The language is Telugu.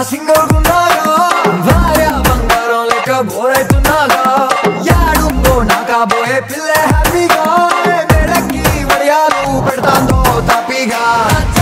సింగల్ గున్నాగా భార్య బంగారం లెక్క బోరైతున్నాగా యాడుందో నా కాబోయే పిల్లే హ్యాపీగా మెడకి వడియాలు పెడతాందో తప్పిగా